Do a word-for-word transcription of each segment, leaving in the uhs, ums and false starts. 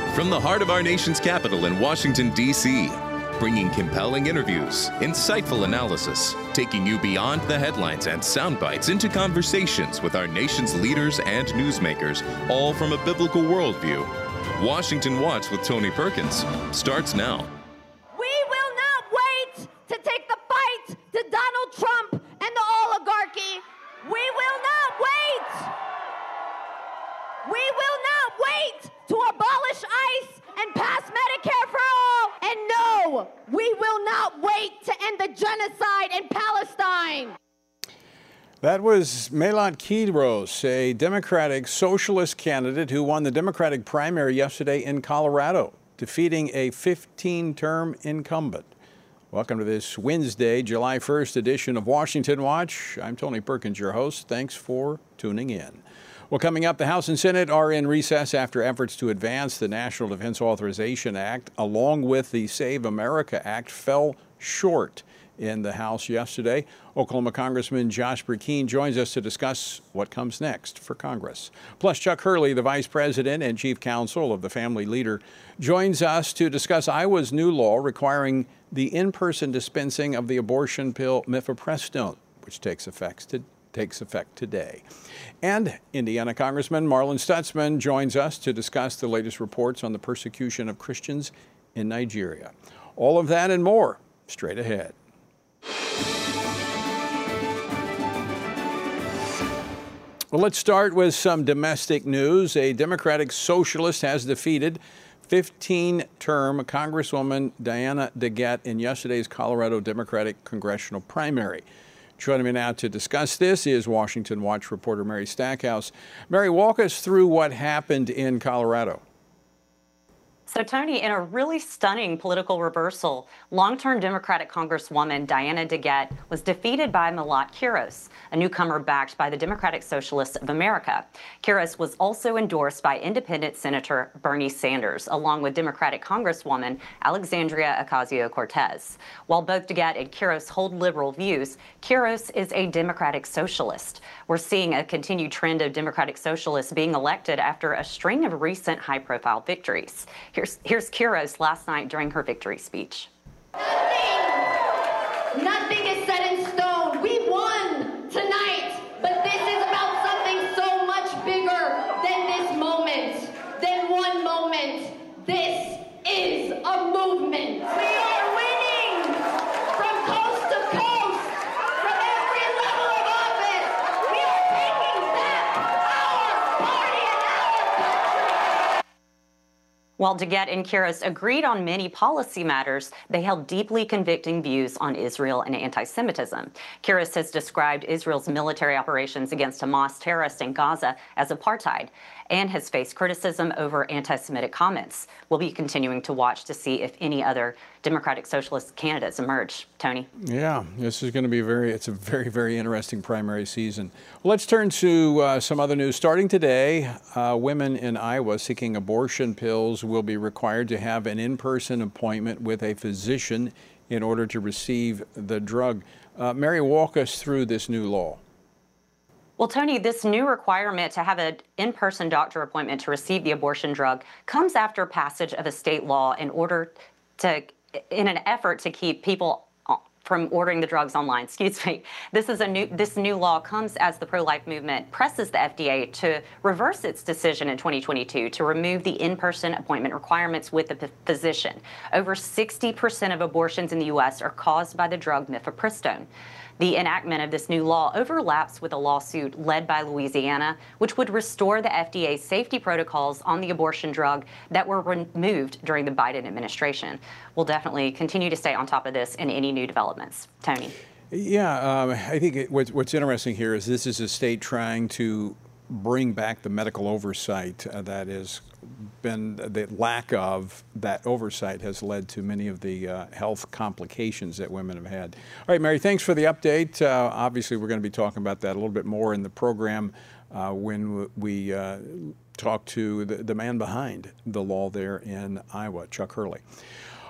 From the heart of our nation's capital in Washington, D C, bringing compelling interviews, insightful analysis, taking you beyond the headlines and sound bites into conversations with our nation's leaders and newsmakers, all from a biblical worldview. Washington Watch with Tony Perkins starts now. We will not wait to take the fight to Donald Trump and the oligarchy. We will not wait. We will not wait to abolish ICE and pass Medicare for all. And no, we will not wait to end the genocide in Palestine. That was Melat Quiros, a Democratic socialist candidate who won the Democratic primary yesterday in Colorado, defeating a fifteen-term incumbent. Welcome to this Wednesday, July first edition of Washington Watch. I'm Tony Perkins, your host. Thanks for tuning in. Well, coming up, the House and Senate are in recess after efforts to advance the National Defense Authorization Act, along with the Save America Act, fell short in the House yesterday. Oklahoma Congressman Josh Brecheen joins us to discuss what comes next for Congress. Plus, Chuck Hurley, the Vice President and Chief Counsel of the Family Leader, joins us to discuss Iowa's new law requiring the in-person dispensing of the abortion pill mifepristone, which takes effect to takes effect today. And Indiana Congressman Marlin Stutzman joins us to discuss the latest reports on the persecution of Christians in Nigeria. All of that and more straight ahead. Well, let's start with some domestic news. A Democratic socialist has defeated fifteen-term Congresswoman Diana DeGette in yesterday's Colorado Democratic congressional primary. Joining me now to discuss this is Washington Watch reporter Mary Stackhouse. Mary, walk us through what happened in Colorado. So, Tony, in a really stunning political reversal, long-term Democratic Congresswoman Diana DeGette was defeated by Melat Quiros, a newcomer backed by the Democratic Socialists of America. Quiros was also endorsed by independent Senator Bernie Sanders, along with Democratic Congresswoman Alexandria Ocasio-Cortez. While both DeGette and Quiros hold liberal views, Quiros is a Democratic socialist. We're seeing a continued trend of Democratic socialists being elected after a string of recent high-profile victories. Here's, here's Quiros last night during her victory speech. Nothing, nothing is set in stone. We won tonight, but this is about something so much bigger than this moment, than one moment. This is a movement. We are winning from coast to coast, from every level of office. We are taking back our party and our country. While DeGette and Quiros agreed on many policy matters, they held deeply convicting views on Israel and anti-Semitism. Quiros has described Israel's military operations against Hamas terrorists in Gaza as apartheid and has faced criticism over anti-Semitic comments. We'll be continuing to watch to see if any other Democratic Socialist candidates emerge. Tony? Yeah, this is going to be very, it's a very, very interesting primary season. Well, let's turn to uh, some other news. Starting today, uh, women in Iowa seeking abortion pills will be required to have an in-person appointment with a physician in order to receive the drug. Uh, Mary, walk us through this new law. Well, Tony, this new requirement to have an in-person doctor appointment to receive the abortion drug comes after passage of a state law in order to, in an effort to keep people from ordering the drugs online. Excuse me. This is a new. This new law comes as the pro-life movement presses the F D A to reverse its decision in twenty twenty-two to remove the in-person appointment requirements with the physician. Over sixty percent of abortions in the U S are caused by the drug mifepristone. The enactment of this new law overlaps with a lawsuit led by Louisiana, which would restore the F D A's safety protocols on the abortion drug that were removed during the Biden administration. We'll definitely continue to stay on top of this and any new developments. Tony? Yeah, um, I think it, what's, what's interesting here is this is a state trying to bring back the medical oversight uh, that has been, the lack of that oversight has led to many of the uh, health complications that women have had. All right, Mary, thanks for the update. Uh, obviously, we're going to be talking about that a little bit more in the program uh, when we uh, talk to the, the man behind the law there in Iowa, Chuck Hurley.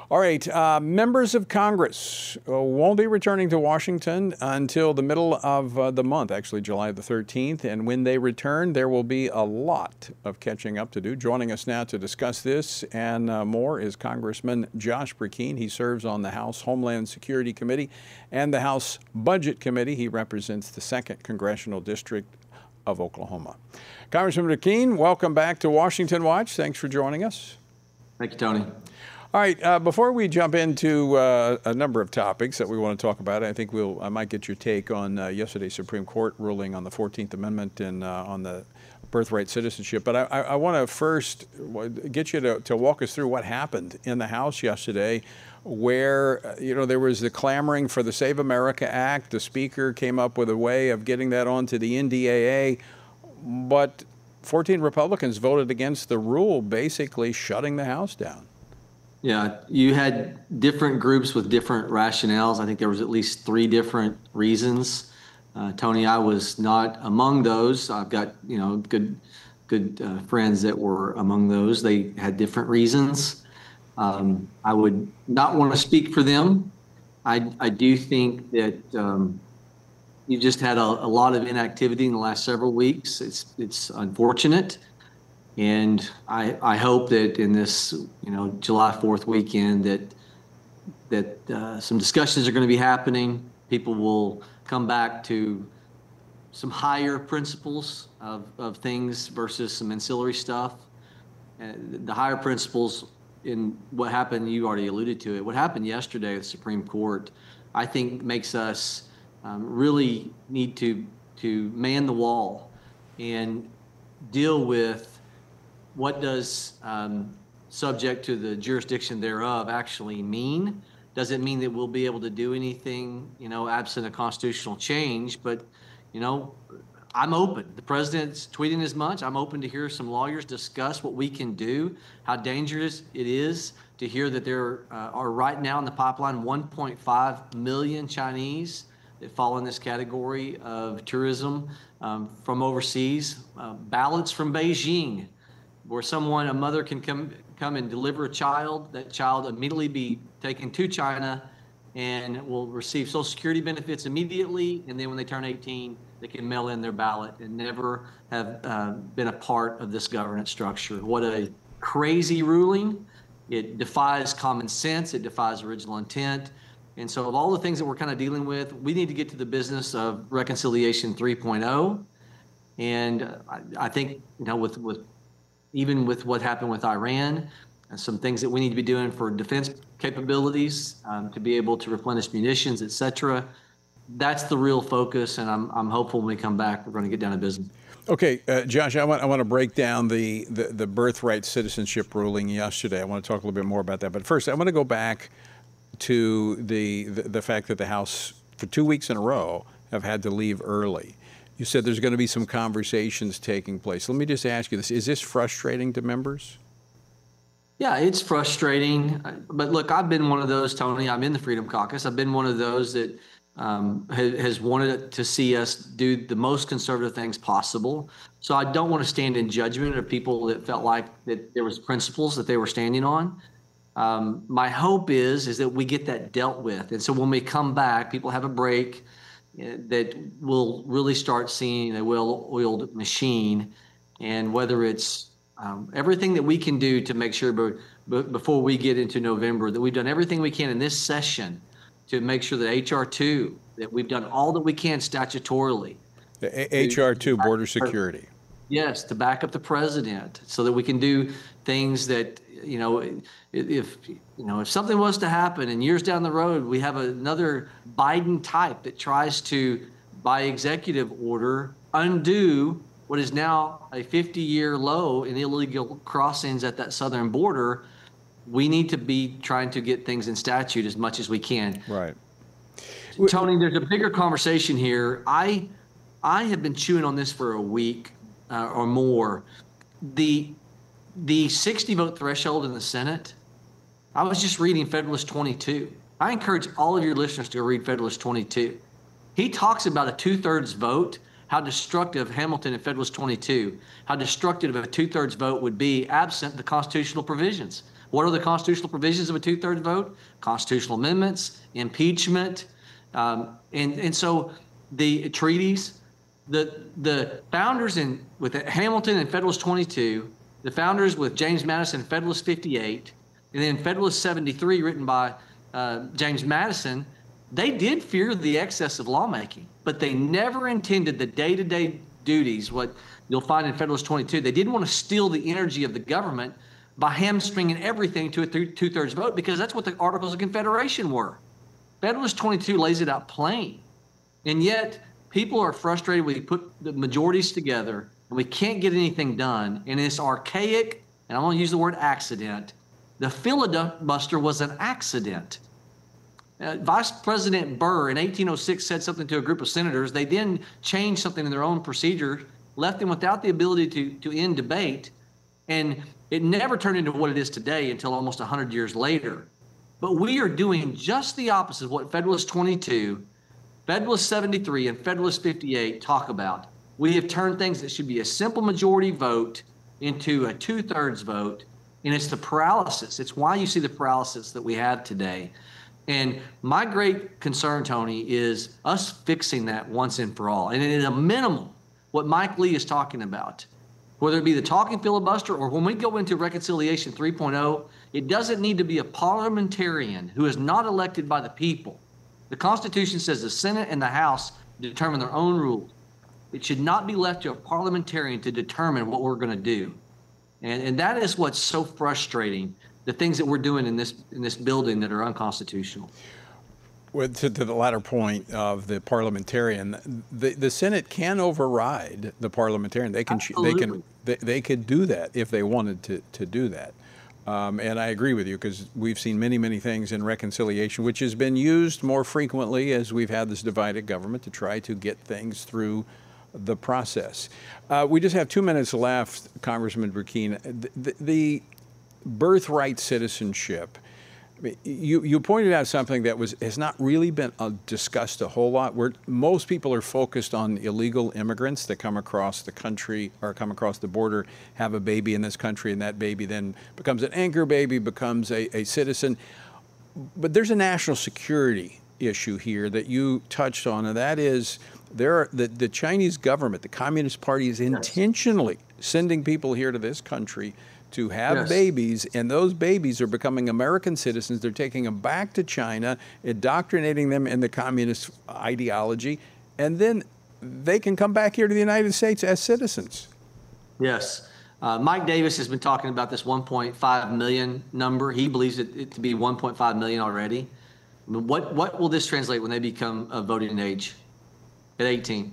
All right, uh, members of Congress uh, won't be returning to Washington until the middle of uh, the month, actually July the thirteenth. And when they return, there will be a lot of catching up to do. Joining us now to discuss this and uh, more is Congressman Josh Brecheen. He serves on the House Homeland Security Committee and the House Budget Committee. He represents the second Congressional District of Oklahoma. Congressman Brecheen, welcome back to Washington Watch. Thanks for joining us. Thank you, Tony. All right, uh, before we jump into uh, a number of topics that we want to talk about, I think we'll I might get your take on uh, yesterday's Supreme Court ruling on the fourteenth Amendment and uh, on the birthright citizenship. But I, I, I want to first get you to, to walk us through what happened in the House yesterday, where, you know, there was the clamoring for the Save America Act. The Speaker came up with a way of getting that onto the N D A A, but fourteen Republicans voted against the rule, basically shutting the House down. Yeah, you had different groups with different rationales. I think there was at least three different reasons. Uh, Tony, I was not among those. I've got, you know, good good uh, friends that were among those. They had different reasons. Um, I would not want to speak for them. I, I do think that um, you just had a, a lot of inactivity in the last several weeks. It's it's unfortunate. And I, I hope that in this, you know, July fourth weekend that that uh, some discussions are going to be happening. People will come back to some higher principles of, of things versus some ancillary stuff. And the higher principles in what happened, you already alluded to it. What happened yesterday at the Supreme Court, I think makes us um, really need to to man the wall and deal with what does um, subject to the jurisdiction thereof actually mean? Does it mean that we'll be able to do anything, you know, absent a constitutional change? But, you know, I'm open. The president's tweeting as much. I'm open to hear some lawyers discuss what we can do, how dangerous it is to hear that there uh, are right now in the pipeline one point five million Chinese that fall in this category of tourism um, from overseas, uh, ballots from Beijing, where someone, a mother can come come and deliver a child, that child immediately be taken to China and will receive Social Security benefits immediately. And then when they turn eighteen, they can mail in their ballot and never have uh, been a part of this governance structure. What a crazy ruling. It defies common sense. It defies original intent. And so of all the things that we're kind of dealing with, we need to get to the business of reconciliation three point oh. And I, I think, you know, with, with even with what happened with Iran, and some things that we need to be doing for defense capabilities, um, to be able to replenish munitions, et cetera. That's the real focus, and I'm, I'm hopeful when we come back, we're going to get down to business. Okay, uh, Josh, I want I want to break down the, the, the birthright citizenship ruling yesterday. I want to talk a little bit more about that. But first, I want to go back to the, the, the fact that the House, for two weeks in a row, have had to leave early. You said there's going to be some conversations taking place. Let me just ask you this. Is this frustrating to members? Yeah, it's frustrating. But look, I've been one of those, Tony. I'm in the Freedom Caucus. I've been one of those that um, ha- has wanted to see us do the most conservative things possible. So I don't want to stand in judgment of people that felt like that there was principles that they were standing on. Um, my hope is, is that we get that dealt with. And so when we come back, people have a break, that we'll really start seeing a well-oiled machine, and whether it's um, everything that we can do to make sure b- b- before we get into November that we've done everything we can in this session to make sure that H R two, that we've done all that we can statutorily. The a- H R two, border security. Yes, to back up the president so that we can do things that, you know, if, you know, if something was to happen and years down the road, we have another Biden type that tries to, by executive order, undo what is now a fifty-year low in illegal crossings at that southern border, we need to be trying to get things in statute as much as we can. Right. Tony, there's a bigger conversation here. I, I have been chewing on this for a week uh, or more. The The sixty vote threshold in the Senate, I was just reading Federalist twenty-two. I encourage all of your listeners to go read Federalist twenty-two. He talks about a two-thirds vote, how destructive Hamilton in Federalist twenty-two, how destructive of a two-thirds vote would be absent the constitutional provisions. What are the constitutional provisions of a two-thirds vote? Constitutional amendments, impeachment, um, and and so the treaties, the the founders in with Hamilton and Federalist twenty-two, the founders with James Madison, Federalist fifty-eight, and then Federalist seventy-three, written by uh, James Madison. They did fear the excess of lawmaking, but they never intended the day-to-day duties, what you'll find in Federalist twenty-two. They didn't want to steal the energy of the government by hamstringing everything to a two-thirds vote, because that's what the Articles of Confederation were. Federalist twenty-two lays it out plain. And yet, people are frustrated. We put the majorities together, and we can't get anything done. And this archaic, and I'm going to use the word accident, the filibuster was an accident. Uh, Vice President Burr in eighteen oh six said something to a group of senators. They then changed something in their own procedure, left them without the ability to, to end debate, and it never turned into what it is today until almost one hundred years later. But we are doing just the opposite of what Federalist twenty-two, Federalist seventy-three, and Federalist fifty-eight talk about. We have turned things that should be a simple majority vote into a two-thirds vote, and it's the paralysis. It's why you see the paralysis that we have today. And my great concern, Tony, is us fixing that once and for all. And at a minimum, what Mike Lee is talking about, whether it be the talking filibuster or when we go into reconciliation three point oh, it doesn't need to be a parliamentarian who is not elected by the people. The Constitution says the Senate and the House determine their own rules. It should not be left to a parliamentarian to determine what we're going to do. And, and that is what's so frustrating, the things that we're doing in this in this building that are unconstitutional. Well, to, to the latter point of the parliamentarian, the, the Senate can override the parliamentarian. They can Absolutely. they can they, they could do that if they wanted to to do that. Um, and I agree with you, because we've seen many, many things in reconciliation, which has been used more frequently as we've had this divided government to try to get things through the process. Uh, we just have two minutes left, Congressman Burkeen. The, the, the birthright citizenship, I mean, you, you pointed out something that was has not really been uh, discussed a whole lot, where most people are focused on illegal immigrants that come across the country or come across the border, have a baby in this country, and that baby then becomes an anchor baby, becomes a, a citizen. But there's a national security issue here that you touched on, and that is there are, the, the Chinese government, the Communist Party, is intentionally sending people here to this country to have yes. babies, and those babies are becoming American citizens. They're taking them back to China, indoctrinating them in the communist ideology, and then they can come back here to the United States as citizens. Yes. Uh, Mike Davis has been talking about this one point five million number. He believes it, it to be one point five million already. I mean, what, what will this translate when they become of voting age at eighteen?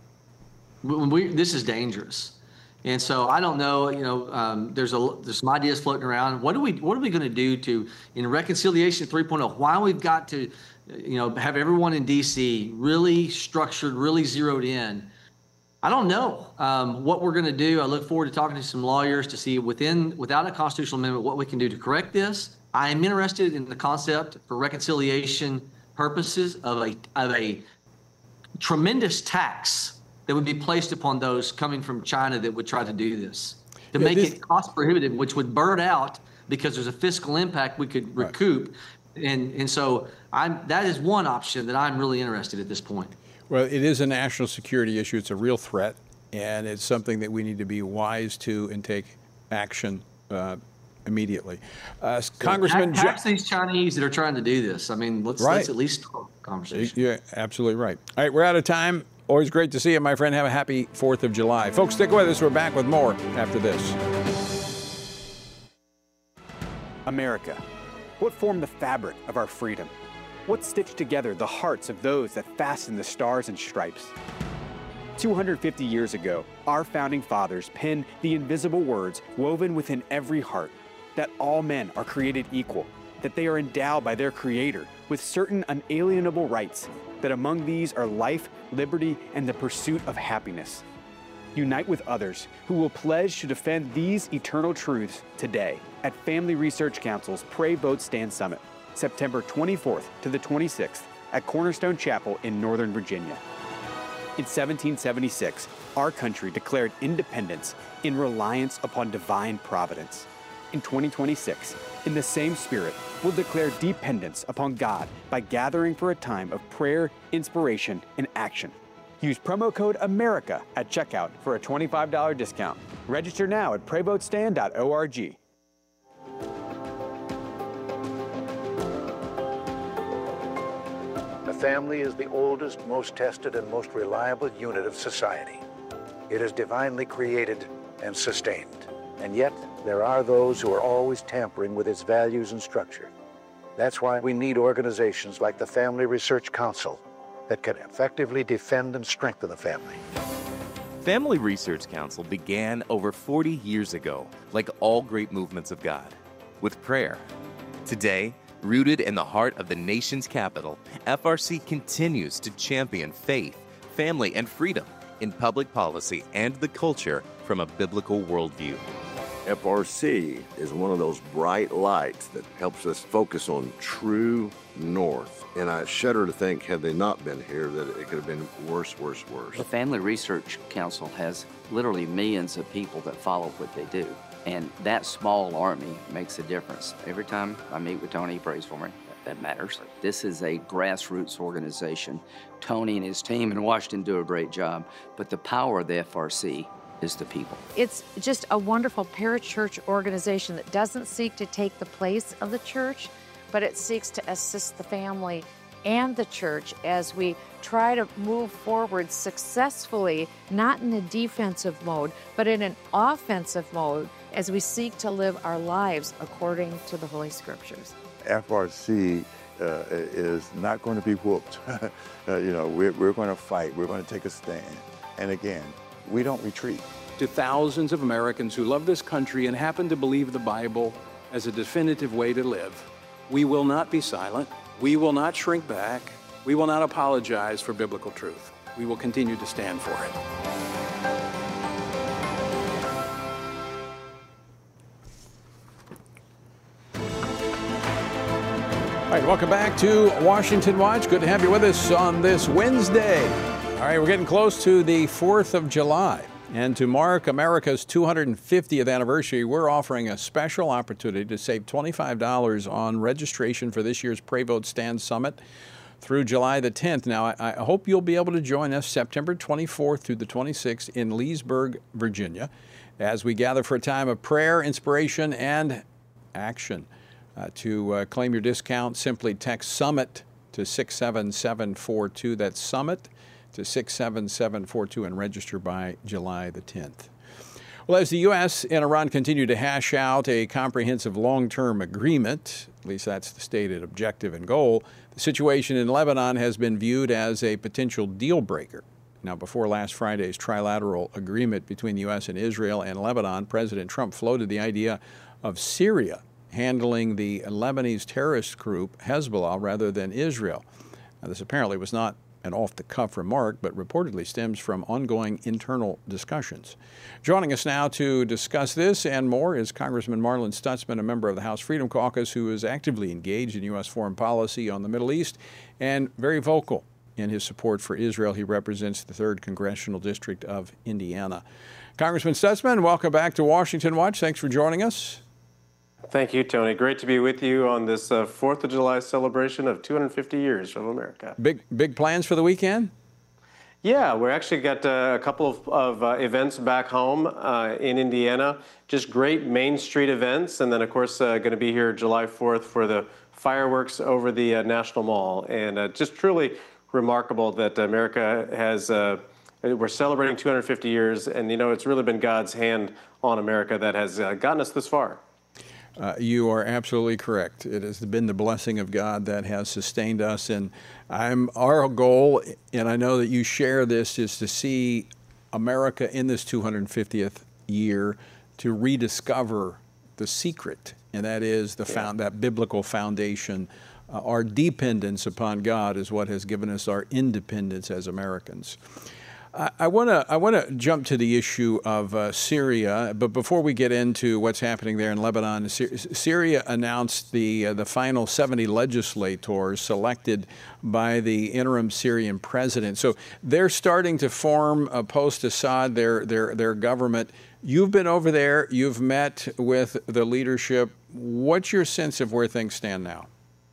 When we, this is dangerous. And so I don't know, you know, um, there's a there's some ideas floating around. What are we what are we going to do to in reconciliation three point oh? Why we've got to, you know, have everyone in D C really structured, really zeroed in? I don't know um, what we're going to do. I look forward to talking to some lawyers to see within without a constitutional amendment what we can do to correct this. I am interested in the concept for reconciliation purposes of a of a tremendous tax that would be placed upon those coming from China that would try to do this, to yeah, make this, it cost prohibitive, which would burn out because there's a fiscal impact we could recoup. Right. And and so I'm that is one option that I'm really interested at this point. Well, it is a national security issue. It's a real threat, and it's something that we need to be wise to and take action uh, immediately. Uh, so Congressman, tax these Chinese that are trying to do this. I mean, let's right. let's at least talk conversation. You're absolutely right. All right, we're out of time. Always great to see you, my friend. Have a happy fourth of July. Folks, stick with us. We're back with more after this. America. What formed the fabric of our freedom? What stitched together the hearts of those that fastened the stars and stripes? two hundred fifty years ago, our founding fathers penned the invisible words woven within every heart, that all men are created equal, that they are endowed by their Creator with certain unalienable rights, that among these are life, liberty, and the pursuit of happiness. Unite with others who will pledge to defend these eternal truths today at Family Research Council's Pray, Vote, Stand Summit, September twenty-fourth to the twenty-sixth at Cornerstone Chapel in Northern Virginia. In seventeen seventy-six, our country declared independence in reliance upon divine providence. in twenty twenty-six, in the same spirit, we'll declare dependence upon God by gathering for a time of prayer, inspiration, and action. Use promo code AMERICA at checkout for a twenty-five dollars discount. Register now at pray vote stand dot org. The family is the oldest, most tested, and most reliable unit of society. It is divinely created and sustained. And yet, there are those who are always tampering with its values and structure. That's why we need organizations like the Family Research Council that can effectively defend and strengthen the family. Family Research Council began over forty years ago, like all great movements of God, with prayer. Today, rooted in the heart of the nation's capital, F R C continues to champion faith, family, and freedom in public policy and the culture from a biblical worldview. F R C is one of those bright lights that helps us focus on true north. And I shudder to think, had they not been here, that it could have been worse, worse, worse. The Family Research Council has literally millions of people that follow what they do. And that small army makes a difference. Every time I meet with Tony, he prays for me. That matters. This is a grassroots organization. Tony and his team in Washington do a great job, but the power of the F R C is the people. It's just a wonderful parachurch organization that doesn't seek to take the place of the church, but it seeks to assist the family and the church as we try to move forward successfully, not in a defensive mode, but in an offensive mode as we seek to live our lives according to the Holy Scriptures. F R C uh, is not going to be whooped. uh, you know, we're, we're going to fight. We're going to take a stand. And again, we don't retreat. To thousands of Americans who love this country and happen to believe the Bible as a definitive way to live, we will not be silent. We will not shrink back. We will not apologize for biblical truth. We will continue to stand for it. All right, welcome back to Washington Watch. Good to have you with us on this Wednesday. All right, we're getting close to the fourth of July. And to mark America's two hundred fiftieth anniversary, we're offering a special opportunity to save twenty-five dollars on registration for this year's Pray Vote Stand Summit through July the tenth. Now, I, I hope you'll be able to join us September twenty-fourth through the twenty-sixth in Leesburg, Virginia, as we gather for a time of prayer, inspiration, and action. Uh, to uh, claim your discount, simply text SUMMIT to six seven seven four two. That's SUMMIT to six seven seven four two and register by July the tenth. Well, as the U S and Iran continue to hash out a comprehensive long-term agreement, at least that's the stated objective and goal, the situation in Lebanon has been viewed as a potential deal breaker. Now, before last Friday's trilateral agreement between the U S and Israel and Lebanon, President Trump floated the idea of Syria handling the Lebanese terrorist group Hezbollah rather than Israel. Now, this apparently was not an off-the-cuff remark, but reportedly stems from ongoing internal discussions. Joining us now to discuss this and more is Congressman Marlin Stutzman, a member of the House Freedom Caucus, who is actively engaged in U S foreign policy on the Middle East and very vocal in his support for Israel. He represents the third Congressional District of Indiana. Congressman Stutzman, welcome back to Washington Watch. Thanks for joining us. Thank you, Tony. Great to be with you on this uh, fourth of July celebration of two hundred fifty years of America. Big big plans for the weekend? Yeah, we actually got uh, a couple of, of uh, events back home uh, in Indiana. Just great Main Street events. And then, of course, uh, going to be here July fourth for the fireworks over the uh, National Mall. And uh, just truly remarkable that America has, uh, we're celebrating two hundred fifty years. And, you know, it's really been God's hand on America that has uh, gotten us this far. Uh, you are absolutely correct. It has been the blessing of God that has sustained us, and I'm our goal, and I know that you share this, is to see America in this two hundred fiftieth year to rediscover the secret, and that is the found that biblical foundation. Uh, our dependence upon God is what has given us our independence as Americans. I want to I want to jump to the issue of uh, Syria, but before we get into what's happening there in Lebanon, Sy- Syria announced the uh, the final seventy legislators selected by the interim Syrian president. So they're starting to form uh, post-Assad their their their government. You've been over there. You've met with the leadership. What's your sense of where things stand now?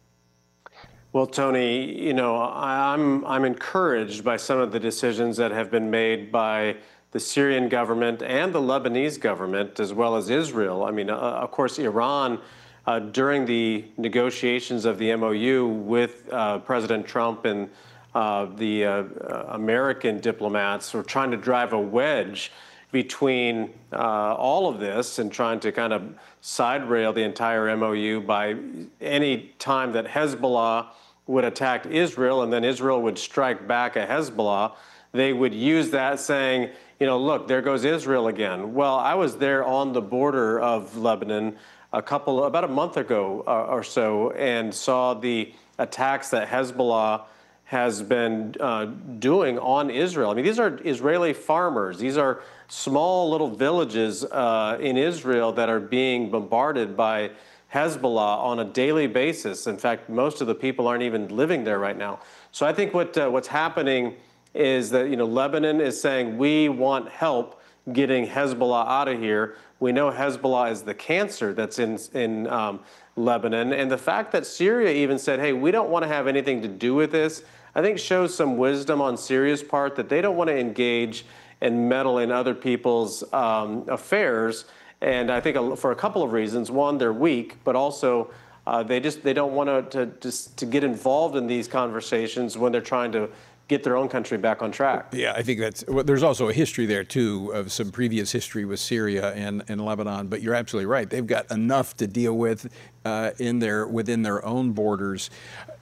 Well, Tony, you know, I'm I'm encouraged by some of the decisions that have been made by the Syrian government and the Lebanese government, as well as Israel. I mean, uh, of course, Iran, uh, during the negotiations of the M O U with uh, President Trump and uh, the uh, American diplomats, were trying to drive a wedge between uh, all of this and trying to kind of side rail the entire M O U by any time that Hezbollah would attack Israel and then Israel would strike back at Hezbollah, they would use that saying, you know, look, there goes Israel again. Well, I was there on the border of Lebanon a couple, about a month ago uh, or so, and saw the attacks that Hezbollah has been uh, doing on Israel. I mean, these are Israeli farmers. These are small little villages uh, in Israel that are being bombarded by Hezbollah on a daily basis. In fact, most of the people aren't even living there right now. So I think what uh, what's happening is that, you know, Lebanon is saying we want help getting Hezbollah out of here. We know Hezbollah is the cancer that's in in um, Lebanon, and the fact that Syria even said, "Hey, we don't want to have anything to do with this," I think shows some wisdom on Syria's part, that they don't want to engage and meddle in other people's um, affairs. And I think for a couple of reasons. One, they're weak, but also uh, they just they don't want to, to just to get involved in these conversations when they're trying to get their own country back on track. Yeah, I think that's, well, there's also a history there, too, of some previous history with Syria and, and Lebanon. But you're absolutely right. They've got enough to deal with uh, in their, within their own borders.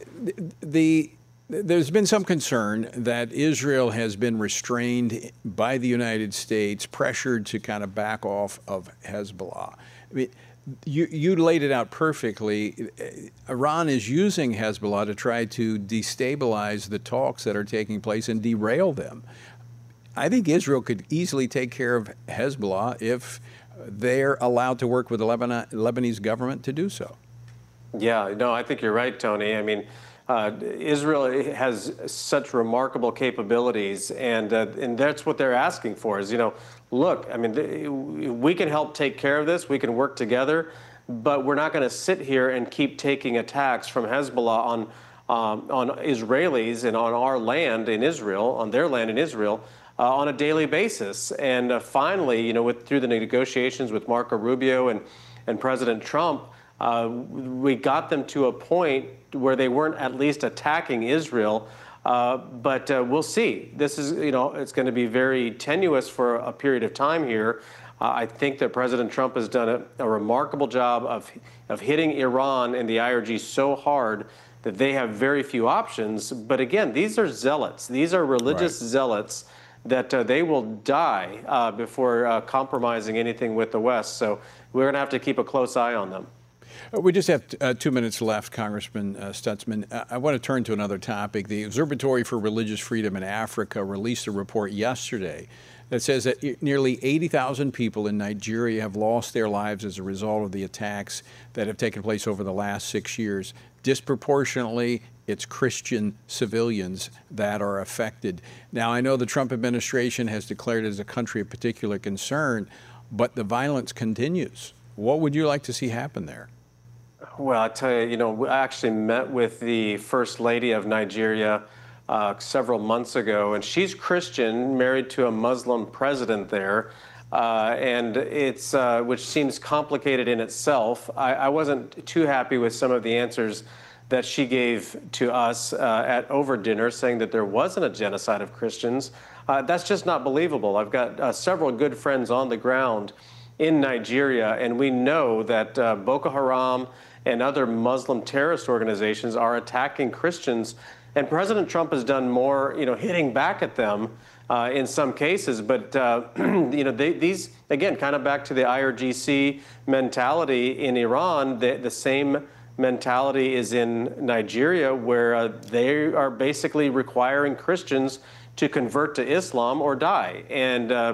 The, there's been some concern that Israel has been restrained by the United States, pressured to kind of back off of Hezbollah. I mean, You, you laid it out perfectly. Iran is using Hezbollah to try to destabilize the talks that are taking place and derail them. I think Israel could easily take care of Hezbollah if they're allowed to work with the Lebanon, Lebanese government to do so. Yeah, no, I think you're right, Tony. I mean, uh, Israel has such remarkable capabilities, and uh, and that's what they're asking for is, you know, look, I mean, we can help take care of this. We can work together, but we're not going to sit here and keep taking attacks from Hezbollah on um, on Israelis and on our land in Israel, on their land in Israel, uh, on a daily basis. And uh, finally, you know, with through the negotiations with Marco Rubio and and President Trump, uh, we got them to a point where they weren't at least attacking Israel. Uh, but uh, we'll see. This is, you know, it's going to be very tenuous for a period of time here. Uh, I think that President Trump has done a, a remarkable job of of hitting Iran and the I R G so hard that they have very few options. But again, these are zealots. These are religious right. zealots that uh, they will die uh, before uh, compromising anything with the West. So we're going to have to keep a close eye on them. We just have uh, two minutes left, Congressman uh, Stutzman. Uh, I want to turn to another topic. The Observatory for Religious Freedom in Africa released a report yesterday that says that nearly eighty thousand people in Nigeria have lost their lives as a result of the attacks that have taken place over the last six years. Disproportionately, it's Christian civilians that are affected. Now, I know the Trump administration has declared it as a country of particular concern, but the violence continues. What would you like to see happen there? Well, I tell you, you know, I actually met with the First Lady of Nigeria uh, several months ago, and she's Christian, married to a Muslim president there, uh, and it's uh, which seems complicated in itself. I, I wasn't too happy with some of the answers that she gave to us uh, at over dinner, saying that there wasn't a genocide of Christians. Uh, that's just not believable. I've got uh, several good friends on the ground in Nigeria, and we know that uh, Boko Haram and other Muslim terrorist organizations are attacking Christians. And President Trump has done more, you know, hitting back at them uh, in some cases. But, uh, you know, they, these, again, kind of back to the I R G C mentality in Iran, the, the same mentality is in Nigeria, where uh, they are basically requiring Christians to convert to Islam or die. And, uh,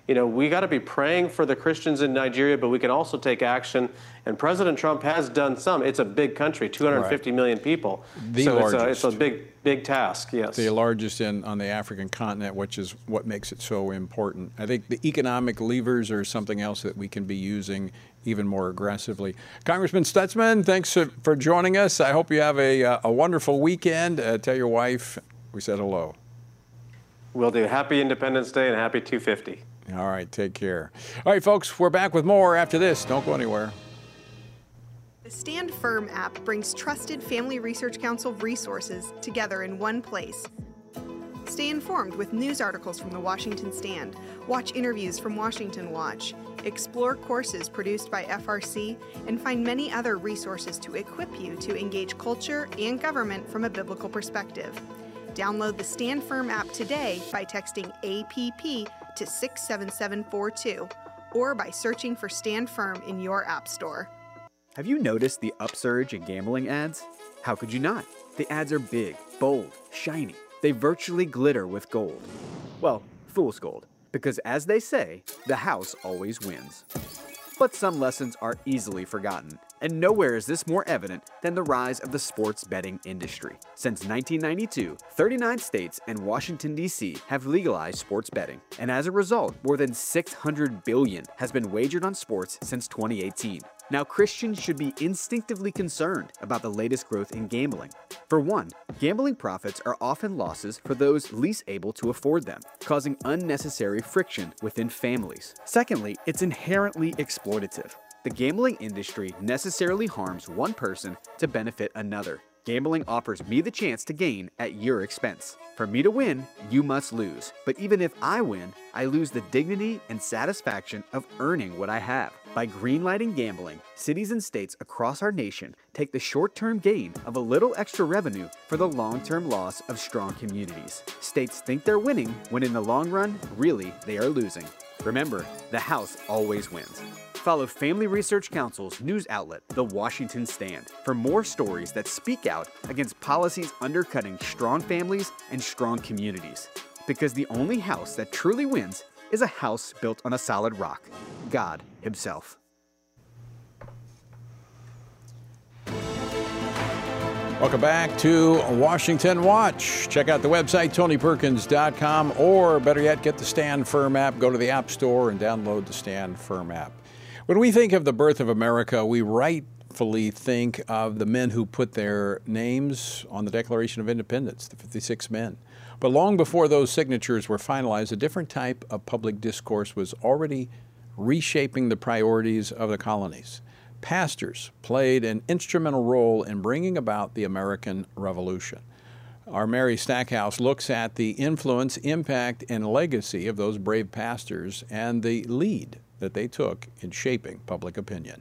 You know, we got to be praying for the Christians in Nigeria, but we can also take action. And President Trump has done some. It's a big country, two hundred fifty right. million people. The so largest. It's a, it's a big, big task, yes. The largest in on the African continent, which is what makes it so important. I think the economic levers are something else that we can be using even more aggressively. Congressman Stutzman, thanks for joining us. I hope you have a, a wonderful weekend. Uh, tell your wife we said hello. Will do. Happy Independence Day and happy two fifty. All right, take care. All right, folks, we're back with more after this. Don't go anywhere. The Stand Firm app brings trusted Family Research Council resources together in one place. Stay informed with news articles from the Washington Stand, watch interviews from Washington Watch, explore courses produced by F R C, and find many other resources to equip you to engage culture and government from a biblical perspective. Download the Stand Firm app today by texting A P P to six seven seven four two or by searching for Stand Firm in your app store. Have you noticed the upsurge in gambling ads? How could you not? The ads are big, bold, shiny. They virtually glitter with gold. Well, fool's gold, because as they say, the house always wins. But some lessons are easily forgotten, and nowhere is this more evident than the rise of the sports betting industry. Since nineteen ninety-two, thirty-nine states and Washington, D C have legalized sports betting, and as a result, more than six hundred billion dollars has been wagered on sports since twenty eighteen. Now, Christians should be instinctively concerned about the latest growth in gambling. For one, gambling profits are often losses for those least able to afford them, causing unnecessary friction within families. Secondly, it's inherently exploitative. The gambling industry necessarily harms one person to benefit another. Gambling offers me the chance to gain at your expense. For me to win, you must lose. But even if I win, I lose the dignity and satisfaction of earning what I have. By greenlighting gambling, cities and states across our nation take the short-term gain of a little extra revenue for the long-term loss of strong communities. States think they're winning when in the long run, really, they are losing. Remember, the house always wins. Follow Family Research Council's news outlet, The Washington Stand, for more stories that speak out against policies undercutting strong families and strong communities. Because the only house that truly wins is a house built on a solid rock, God Himself. Welcome back to Washington Watch. Check out the website, tony perkins dot com, or better yet, get the Stand Firm app. Go to the App Store and download the Stand Firm app. When we think of the birth of America, we rightfully think of the men who put their names on the Declaration of Independence, the fifty-six men. But long before those signatures were finalized, a different type of public discourse was already reshaping the priorities of the colonies. Pastors played an instrumental role in bringing about the American Revolution. Our Mary Stackhouse looks at the influence, impact, and legacy of those brave pastors and the lead that they took in shaping public opinion.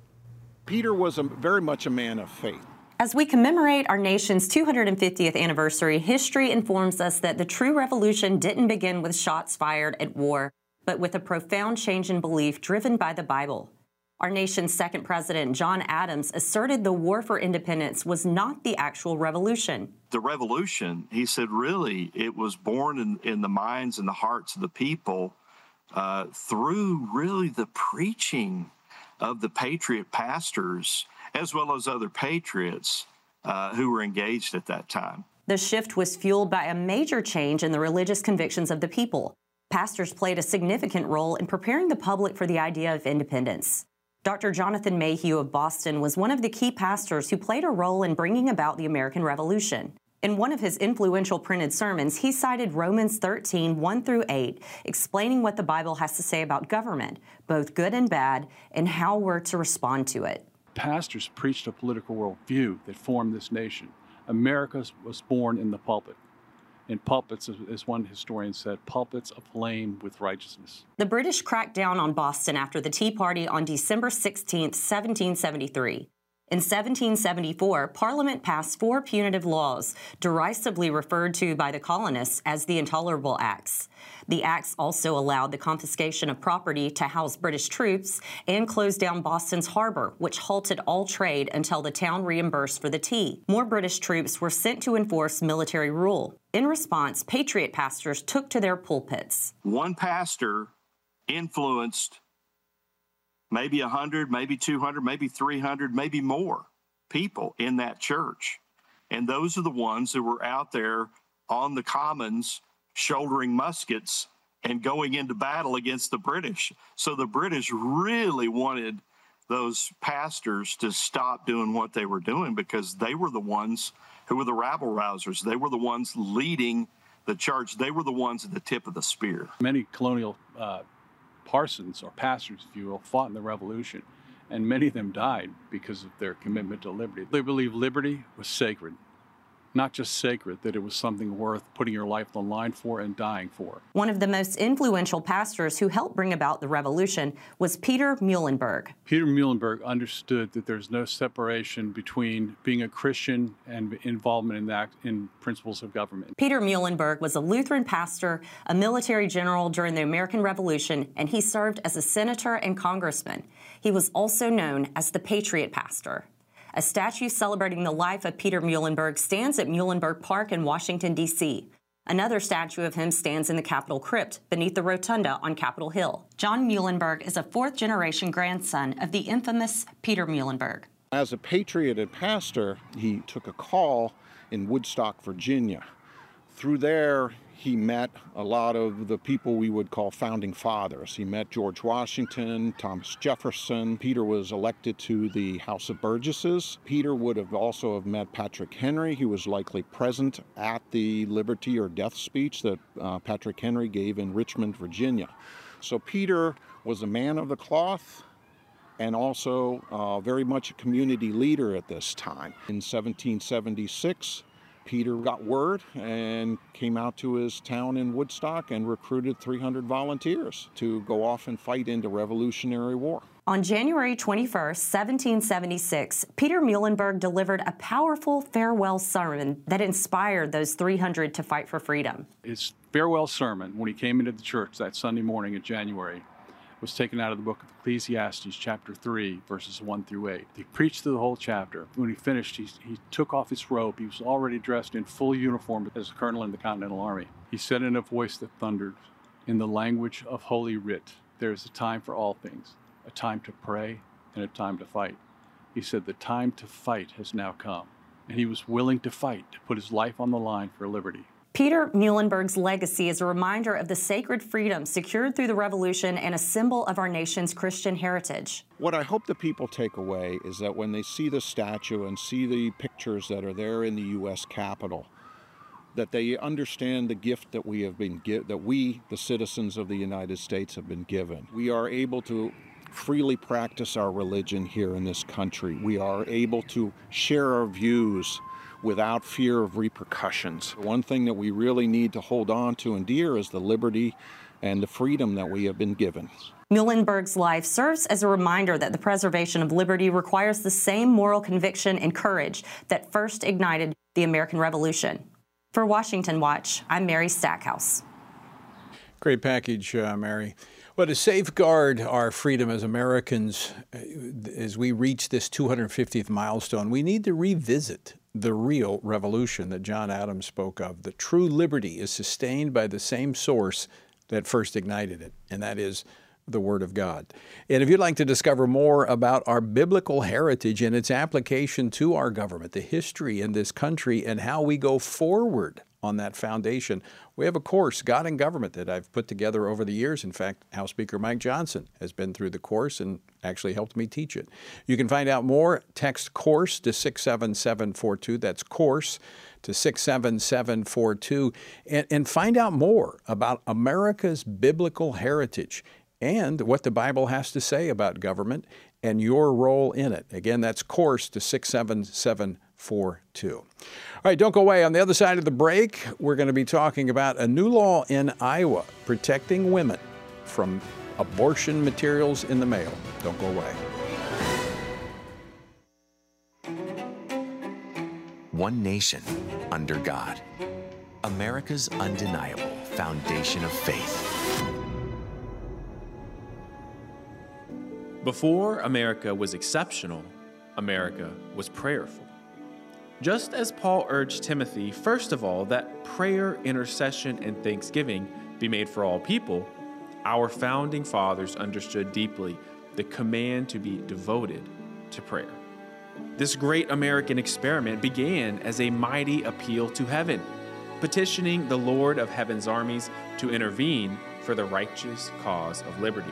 Peter was a, very much a man of faith. As we commemorate our nation's two hundred fiftieth anniversary, history informs us that the true revolution didn't begin with shots fired at war, but with a profound change in belief driven by the Bible. Our nation's second president, John Adams, asserted the war for independence was not the actual revolution. The revolution, he said, really, it was born in, in the minds and the hearts of the people uh, through really the preaching of the patriot pastors, as well as other patriots uh, who were engaged at that time. The shift was fueled by a major change in the religious convictions of the people. Pastors played a significant role in preparing the public for the idea of independence. Doctor Jonathan Mayhew of Boston was one of the key pastors who played a role in bringing about the American Revolution. In one of his influential printed sermons, he cited Romans thirteen, one through eight, explaining what the Bible has to say about government, both good and bad, and how we're to respond to it. Pastors preached a political worldview that formed this nation. America was born in the pulpit. In pulpits, as one historian said, pulpits aflame with righteousness. The British cracked down on Boston after the Tea Party on December sixteenth, seventeen seventy-three. In seventeen seventy-four, Parliament passed four punitive laws, derisively referred to by the colonists as the Intolerable Acts. The acts also allowed the confiscation of property to house British troops and closed down Boston's harbor, which halted all trade until the town reimbursed for the tea. More British troops were sent to enforce military rule. In response, patriot pastors took to their pulpits. One pastor influenced maybe one hundred, maybe two hundred, maybe three hundred, maybe more people in that church. And those are the ones who were out there on the commons shouldering muskets and going into battle against the British. So the British really wanted those pastors to stop doing what they were doing, because they were the ones who were the rabble rousers. They were the ones leading the charge. They were the ones at the tip of the spear. Many colonial uh, parsons or pastors, if you will, fought in the Revolution, and many of them died because of their commitment to liberty. They believed liberty was sacred. Not just sacred, that it was something worth putting your life on the line for and dying for. One of the most influential pastors who helped bring about the revolution was Peter Muhlenberg. Peter Muhlenberg understood that there's no separation between being a Christian and involvement in, that, in principles of government. Peter Muhlenberg was a Lutheran pastor, a military general during the American Revolution, and he served as a senator and congressman. He was also known as the Patriot Pastor. A statue celebrating the life of Peter Muhlenberg stands at Muhlenberg Park in Washington, D C Another statue of him stands in the Capitol crypt beneath the rotunda on Capitol Hill. John Muhlenberg is a fourth-generation grandson of the infamous Peter Muhlenberg. As a patriot and pastor, he took a call in Woodstock, Virginia. Through there, he met a lot of the people we would call founding fathers. He met George Washington, Thomas Jefferson. Peter was elected to the House of Burgesses. Peter would have also have met Patrick Henry. He was likely present at the liberty or death speech that uh, Patrick Henry gave in Richmond, Virginia. So Peter was a man of the cloth and also uh, very much a community leader at this time. In seventeen seventy-six, Peter got word and came out to his town in Woodstock and recruited three hundred volunteers to go off and fight in the Revolutionary War. On January twenty-first, seventeen seventy-six, Peter Muhlenberg delivered a powerful farewell sermon that inspired those three hundred to fight for freedom. His farewell sermon, when he came into the church that Sunday morning in January, was taken out of the book of Ecclesiastes, chapter three, verses one through eight. He preached through the whole chapter. When he finished, he, he took off his robe. He was already dressed in full uniform as a colonel in the Continental Army. He said in a voice that thundered, in the language of Holy Writ, there is a time for all things, a time to pray and a time to fight. He said the time to fight has now come, and he was willing to fight, to put his life on the line for liberty. Peter Muhlenberg's legacy is a reminder of the sacred freedom secured through the Revolution and a symbol of our nation's Christian heritage. What I hope the people take away is that when they see the statue and see the pictures that are there in the U S Capitol, that they understand the gift that we have been gi- that we, the citizens of the United States, have been given. We are able to freely practice our religion here in this country. We are able to share our views without fear of repercussions. One thing that we really need to hold on to and dear is the liberty and the freedom that we have been given. Muhlenberg's life serves as a reminder that the preservation of liberty requires the same moral conviction and courage that first ignited the American Revolution. For Washington Watch, I'm Mary Stackhouse. Great package, uh, Mary. Well, to safeguard our freedom as Americans, as we reach this two hundred fiftieth milestone, we need to revisit the real revolution that John Adams spoke of. The true liberty is sustained by the same source that first ignited it, and that is the Word of God. And if you'd like to discover more about our biblical heritage and its application to our government, the history in this country, and how we go forward on that foundation, we have a course, God and Government, that I've put together over the years. In fact, House Speaker Mike Johnson has been through the course and actually helped me teach it. You can find out more. Text COURSE to six seven seven four two. That's COURSE to six seven seven four two. And, and find out more about America's biblical heritage and what the Bible has to say about government and your role in it. Again, that's COURSE to six seven seven four two. All right, don't go away. On the other side of the break, we're going to be talking about a new law in Iowa protecting women from abortion materials in the mail. Don't go away. One nation under God. America's undeniable foundation of faith. Before America was exceptional, America was prayerful. Just as Paul urged Timothy, first of all, that prayer, intercession, and thanksgiving be made for all people, our founding fathers understood deeply the command to be devoted to prayer. This great American experiment began as a mighty appeal to heaven, petitioning the Lord of Heaven's armies to intervene for the righteous cause of liberty.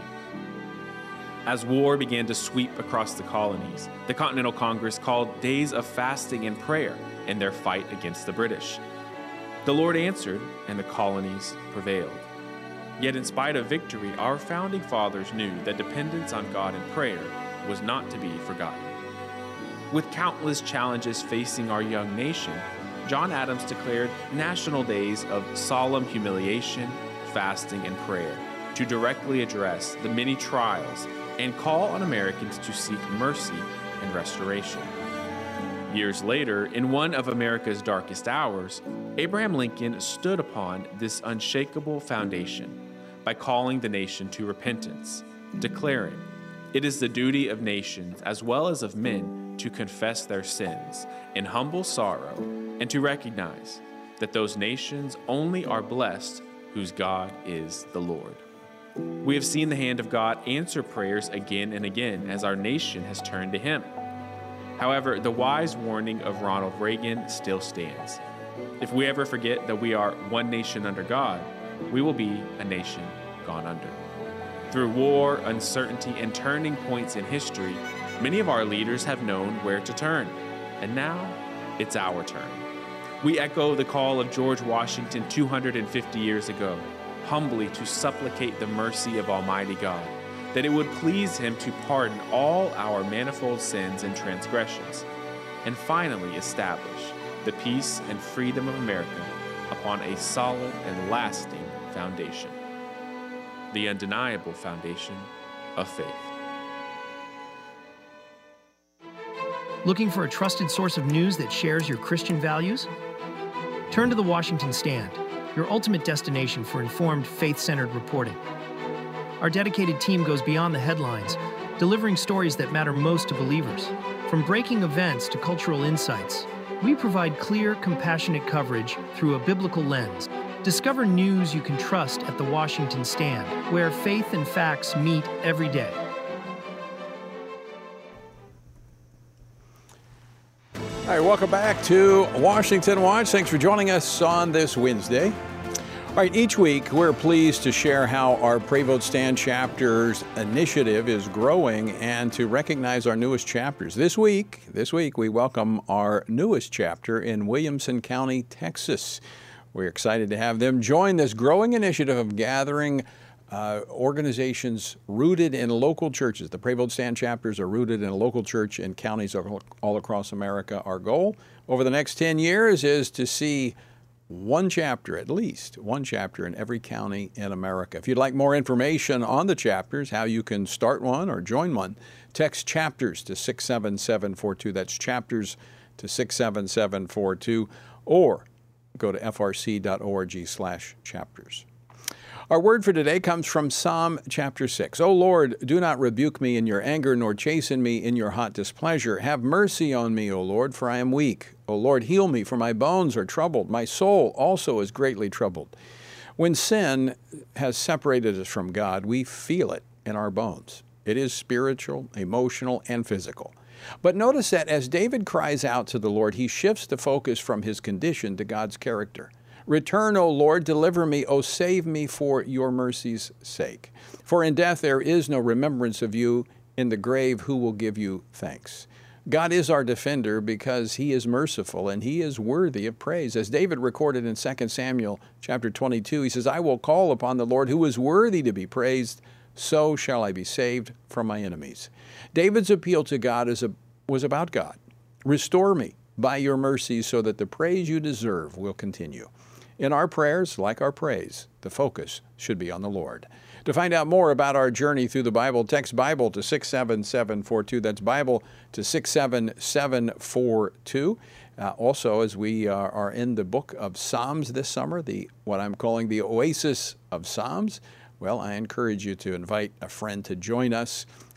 As war began to sweep across the colonies, the Continental Congress called days of fasting and prayer in their fight against the British. The Lord answered, and the colonies prevailed. Yet in spite of victory, our founding fathers knew that dependence on God in prayer was not to be forgotten. With countless challenges facing our young nation, John Adams declared national days of solemn humiliation, fasting, and prayer to directly address the many trials and call on Americans to seek mercy and restoration. Years later, in one of America's darkest hours, Abraham Lincoln stood upon this unshakable foundation by calling the nation to repentance, declaring, "It is the duty of nations as well as of men to confess their sins in humble sorrow and to recognize that those nations only are blessed whose God is the Lord." We have seen the hand of God answer prayers again and again as our nation has turned to Him. However, the wise warning of Ronald Reagan still stands. If we ever forget that we are one nation under God, we will be a nation gone under. Through war, uncertainty, and turning points in history, many of our leaders have known where to turn, and now it's our turn. We echo the call of George Washington two hundred fifty years ago, humbly to supplicate the mercy of Almighty God, that it would please Him to pardon all our manifold sins and transgressions, and finally establish the peace and freedom of America upon a solid and lasting foundation, the undeniable foundation of faith. Looking for a trusted source of news that shares your Christian values? Turn to The Washington Stand, your ultimate destination for informed, faith-centered reporting. Our dedicated team goes beyond the headlines, delivering stories that matter most to believers. From breaking events to cultural insights, we provide clear, compassionate coverage through a biblical lens. Discover news you can trust at The Washington Stand, where faith and facts meet every day. All right, welcome back to Washington Watch. Thanks for joining us on this Wednesday. All right, each week we're pleased to share how our Pray Vote Stand chapters initiative is growing and to recognize our newest chapters. This week, this week we welcome our newest chapter in Williamson County, Texas. We're excited to have them join this growing initiative of gathering uh, organizations rooted in local churches. The Pray Vote Stand chapters are rooted in a local church in counties all across America. Our goal over the next ten years is to see one chapter, at least one chapter in every county in America. If you'd like more information on the chapters, how you can start one or join one, text chapters to six seven seven four two. That's chapters to six seven seven four two, or go to f r c dot org slash chapters. Our word for today comes from Psalm chapter six. O Lord, do not rebuke me in your anger, nor chasten me in your hot displeasure. Have mercy on me, O Lord, for I am weak. O Lord, heal me, for my bones are troubled. My soul also is greatly troubled. When sin has separated us from God, we feel it in our bones. It is spiritual, emotional, and physical. But notice that as David cries out to the Lord, he shifts the focus from his condition to God's character. Return, O Lord, deliver me, O save me for your mercy's sake. For in death there is no remembrance of you. In the grave, who will give you thanks? God is our defender because he is merciful and he is worthy of praise. As David recorded in Second Samuel chapter twenty-two, he says, I will call upon the Lord who is worthy to be praised. So shall I be saved from my enemies. David's appeal to God is a, was about God. Restore me by your mercy so that the praise you deserve will continue. In our prayers, like our praise, the focus should be on the Lord. To find out more about our journey through the Bible, text Bible to six seven seven four two. That's Bible to six seven seven four two. Uh, also, as we uh, are in the book of Psalms this summer, the what I'm calling the Oasis of Psalms, well, I encourage you to invite a friend to join us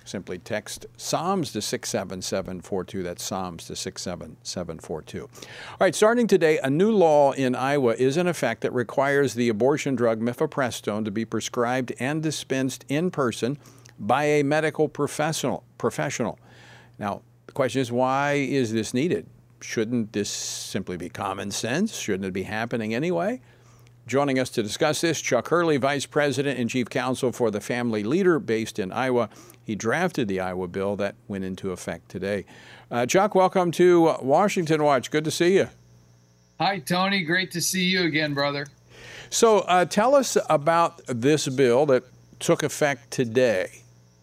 Simply text Psalms to six seven seven four two. That's Psalms to six seven seven four two. All right, starting today, a new law in Iowa is in effect that requires the abortion drug mifepristone to be prescribed and dispensed in person by a medical professional. professional. Now, the question is, why is this needed? Shouldn't this simply be common sense? Shouldn't it be happening anyway? Joining us to discuss this, Chuck Hurley, Vice President and Chief Counsel for the Family Leader based in Iowa. He drafted the Iowa bill that went into effect today. Uh, Chuck, welcome to Washington Watch. Good to see you. Hi, Tony. Great to see you again, brother. So uh, tell us about this bill that took effect today.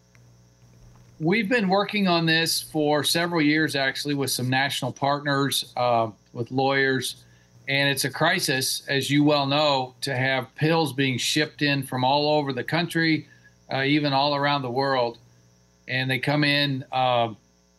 We've been working on this for several years, actually, with some national partners, uh, with lawyers. And it's a crisis, as you well know, to have pills being shipped in from all over the country, uh, even all around the world. And they come in uh,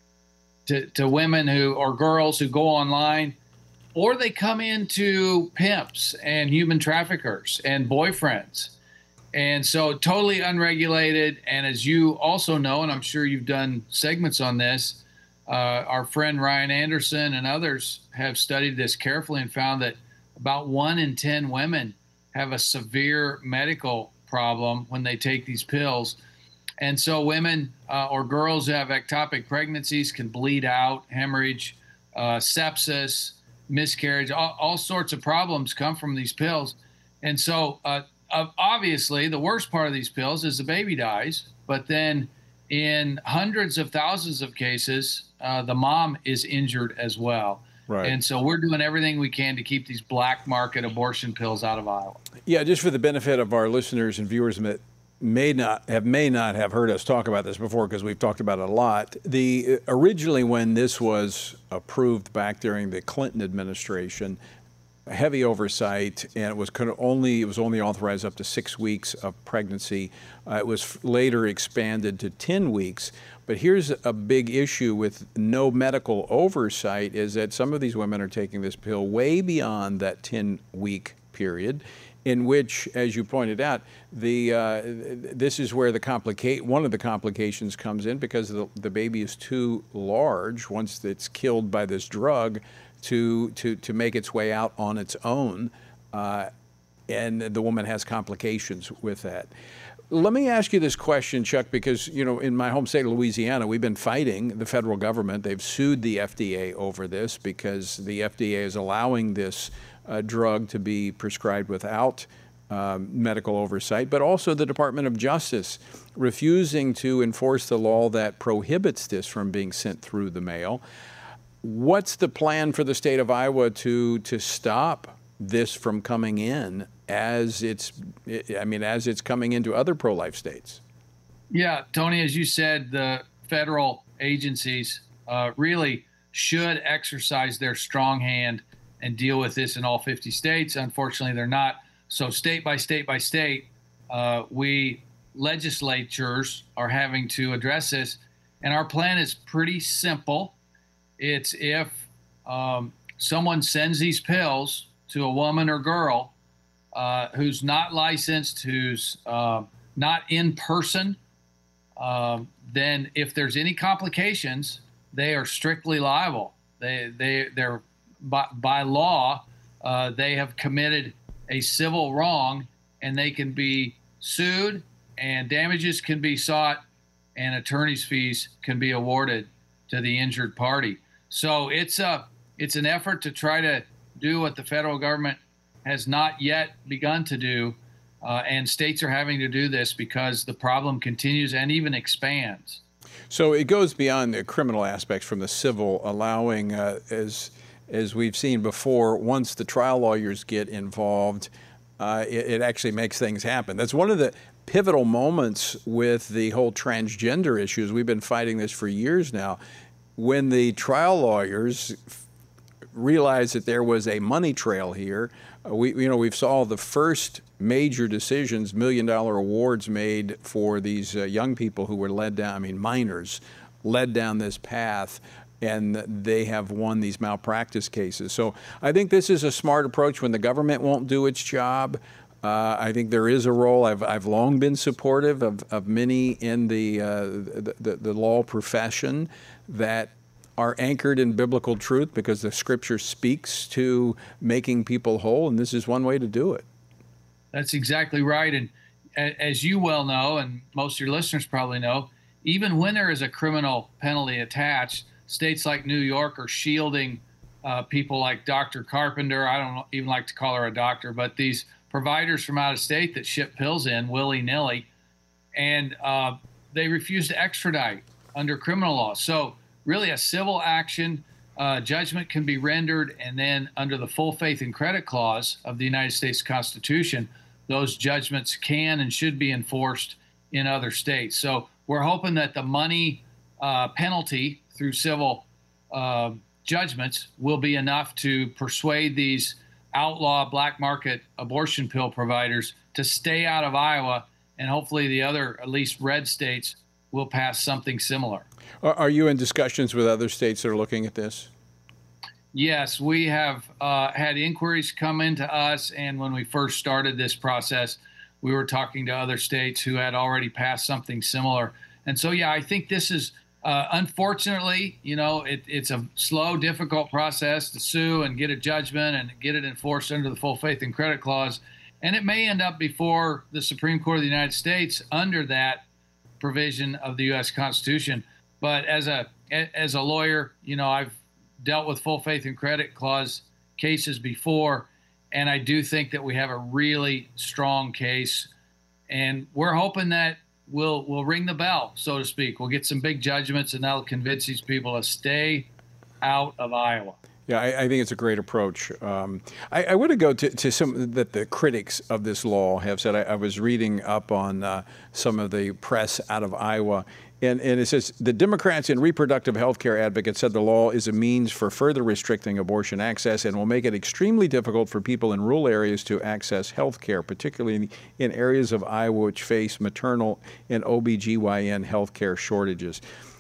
to, to women who or girls who go online, or they come into pimps and human traffickers and boyfriends. And so totally unregulated. And as you also know, and I'm sure you've done segments on this, Uh, our friend Ryan Anderson and others have studied this carefully and found that about one in ten women have a severe medical problem when they take these pills. And so women uh, or girls who have ectopic pregnancies can bleed out, hemorrhage, uh, sepsis, miscarriage, all, all sorts of problems come from these pills. And so uh, obviously the worst part of these pills is the baby dies, but then in hundreds of thousands of cases, uh, the mom is injured as well. Right. And so we're doing everything we can to keep these black market abortion pills out of Iowa. Yeah, just for the benefit of our listeners and viewers that may not have may not have heard us talk about this before, because we've talked about it a lot. The originally when this was approved back during the Clinton administration, heavy oversight, and it was kind of only it was only authorized up to six weeks of pregnancy. Uh, it was later expanded to ten weeks. But here's a big issue with no medical oversight: is that some of these women are taking this pill way beyond that ten-week period, in which, as you pointed out, the uh, this is where the complicate one of the complications comes in, because the, the baby is too large once it's killed by this drug to to to make its way out on its own, uh, and the woman has complications with that. Let me ask you this question, Chuck, because you know in my home state of Louisiana, we've been fighting the federal government. They've sued the F D A over this because the F D A is allowing this uh, drug to be prescribed without um, medical oversight, but also the Department of Justice refusing to enforce the law that prohibits this from being sent through the mail. What's the plan for the state of Iowa to to stop this from coming in as it's, I mean, as it's coming into other pro-life states? Yeah, Tony, as you said, the federal agencies uh, really should exercise their strong hand and deal with this in all fifty states. Unfortunately, they're not. So state by state by state, uh, we legislatures are having to address this. And our plan is pretty simple. It's if um, someone sends these pills to a woman or girl uh, who's not licensed, who's uh, not in person, uh, then if there's any complications, they are strictly liable. They, they, they're by, by law, uh, they have committed a civil wrong, and they can be sued, and damages can be sought, and attorney's fees can be awarded to the injured party. So it's a it's an effort to try to do what the federal government has not yet begun to do, uh, and states are having to do this because the problem continues and even expands. So it goes beyond the criminal aspects from the civil, allowing, uh, as as we've seen before, once the trial lawyers get involved, uh, it, it actually makes things happen. That's one of the pivotal moments with the whole transgender issues. We've been fighting this for years now. When the trial lawyers realized that there was a money trail here, uh, we you know we saw the first major decisions, million dollar awards made for these uh, young people who were led down, I mean minors, led down this path, and they have won these malpractice cases. So I think this is a smart approach when the government won't do its job. Uh, I think there is a role. I've, I've long been supportive of, of many in the, uh, the, the, the law profession that are anchored in biblical truth because the Scripture speaks to making people whole, and this is one way to do it. That's exactly right. And as you well know, and most of your listeners probably know, even when there is a criminal penalty attached, states like New York are shielding uh, people like Doctor Carpenter. I don't even like to call her a doctor, but these providers from out of state that ship pills in willy-nilly, and uh, they refuse to extradite under criminal law. So really a civil action uh, judgment can be rendered, and then under the full faith and credit clause of the United States Constitution, those judgments can and should be enforced in other states. So we're hoping that the money uh, penalty through civil uh, judgments will be enough to persuade these outlaw black market abortion pill providers to stay out of Iowa, and hopefully the other, at least red states, will pass something similar. Are you in discussions with other states that are looking at this? Yes, we have uh, had inquiries come into us, and when we first started this process, we were talking to other states who had already passed something similar. And so, yeah, I think this is, uh, unfortunately, you know, it, it's a slow, difficult process to sue and get a judgment and get it enforced under the full faith and credit clause. And it may end up before the Supreme Court of the United States under that provision of the U S Constitution. But as a as a lawyer, you know, I've dealt with full faith and credit clause cases before, and I do think that we have a really strong case, and we're hoping that we'll we'll ring the bell, so to speak. We'll get some big judgments, and that'll convince these people to stay out of Iowa. Yeah, I, I think it's a great approach. Um, I, I want to go to, to some that the critics of this law have said. I, I was reading up on uh, some of the press out of Iowa, and, and it says the Democrats and reproductive health care advocates said the law is a means for further restricting abortion access and will make it extremely difficult for people in rural areas to access health care, particularly in, in areas of Iowa which face maternal and O B G Y N health care shortages.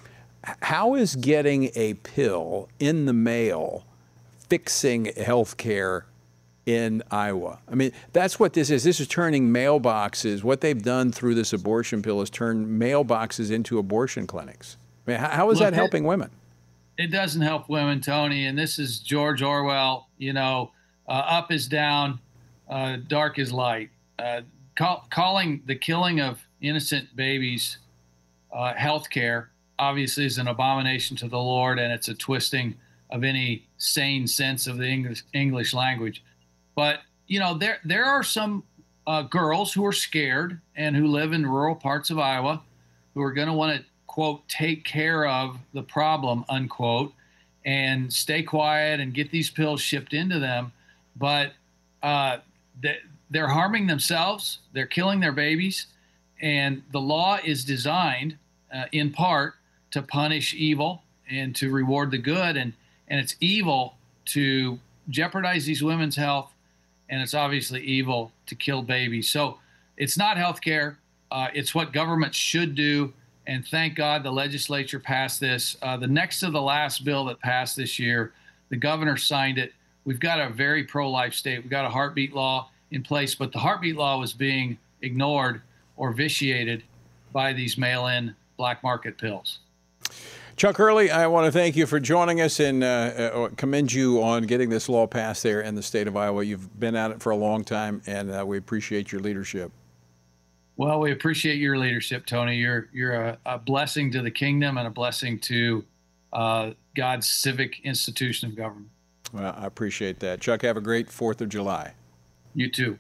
How is getting a pill in the mail fixing health care in Iowa? I mean, that's what this is. This is turning mailboxes. What they've done through this abortion pill is turn mailboxes into abortion clinics. I mean, how, how is Look, that helping it, women? It doesn't help women, Tony. And this is George Orwell, you know, uh, up is down, uh, dark is light. Uh, call, calling the killing of innocent babies uh, health care obviously is an abomination to the Lord, and it's a twisting of any sane sense of the English English language. But, you know, there there are some uh, girls who are scared and who live in rural parts of Iowa who are going to want to, quote, take care of the problem, unquote, and stay quiet and get these pills shipped into them. But uh, they, they're harming themselves. They're killing their babies. And the law is designed, uh, in part, to punish evil and to reward the good. And And it's evil to jeopardize these women's health, and it's obviously evil to kill babies. So it's not health care. Uh, it's what government should do, and thank God the legislature passed this. Uh, the next to the last bill that passed this year, the governor signed it. We've got a very pro-life state. We've got a heartbeat law in place, but the heartbeat law was being ignored or vitiated by these mail-in black market pills. Chuck Hurley, I want to thank you for joining us and uh, uh, commend you on getting this law passed there in the state of Iowa. You've been at it for a long time, and uh, we appreciate your leadership. Well, we appreciate your leadership, Tony. You're you're a, a blessing to the kingdom and a blessing to uh, God's civic institution of government. Well, I appreciate that. Chuck, have a great fourth of July. You too.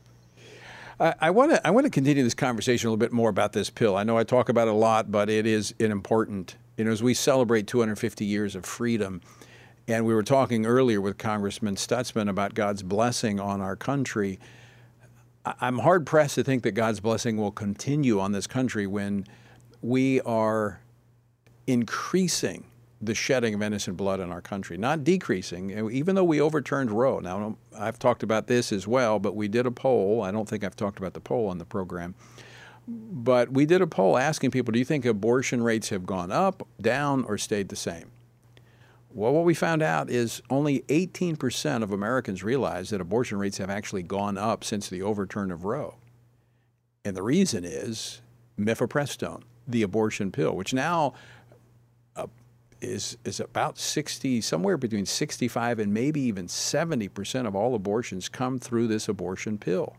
I want to I want to continue this conversation a little bit more about this pill. I know I talk about it a lot, but it is an important. You know, as we celebrate two hundred fifty years of freedom, and we were talking earlier with Congressman Stutzman about God's blessing on our country, I'm hard-pressed to think that God's blessing will continue on this country when we are increasing the shedding of innocent blood in our country, not decreasing, even though we overturned Roe. Now, I've talked about this as well, but we did a poll. I don't think I've talked about the poll on the program. But we did a poll asking people, do you think abortion rates have gone up, down, or stayed the same? Well, what we found out is only eighteen percent of Americans realize that abortion rates have actually gone up since the overturn of Roe. And the reason is mifepristone, the abortion pill, which now uh, is is about sixty, somewhere between sixty-five and maybe even seventy percent of all abortions come through this abortion pill.